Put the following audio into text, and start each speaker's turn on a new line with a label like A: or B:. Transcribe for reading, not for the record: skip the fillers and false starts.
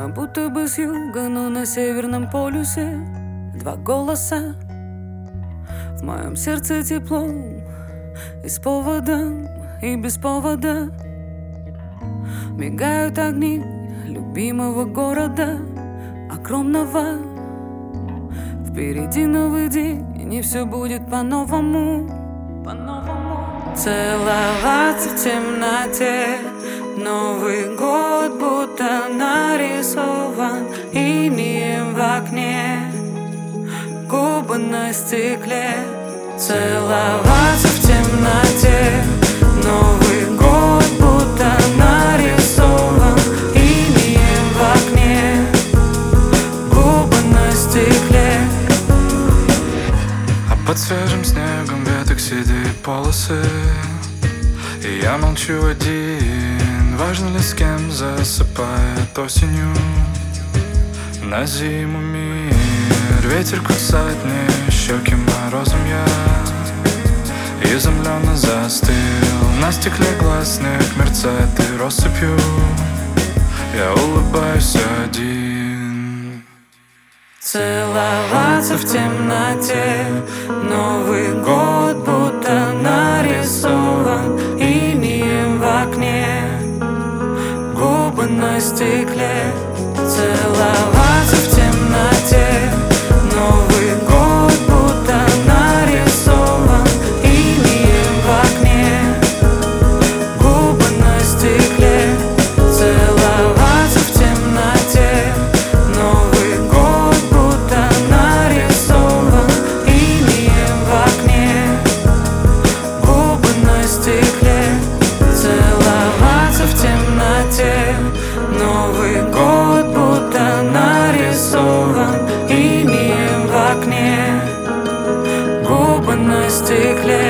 A: Мы будто бы с юга, но на северном полюсе. Два голоса, в моем сердце тепло, и с поводом, и без повода. Мигают огни любимого города, огромного. Впереди новый день, и не все будет по-новому. Целоваться в темноте, Новый год будто нарисован инеем в окне, губы на стекле. Целоваться в темноте, Новый год будто нарисован инеем в окне, губы на стекле.
B: А под свежим снегом веток седые полосы, и я молчу один. Важно ли с кем засыпает осенью на зиму мир? Ветер кусает мне щеки морозом, я изумленно застыл. На стекле глаз снег мерцает и россыпью, я улыбаюсь один.
A: Целоваться в темноте, Новый год будто нарисован инеем в окне, губы на стекле. Целоваться в темноте, Новый год будто нарисован инеем в окне, губы на стекле. Целоваться в темноте, Новый год будто нарисован инеем в окне, губы на стекле. Целоваться в темноте, Новый год будто нарисован инеем в окне, губы на стекле.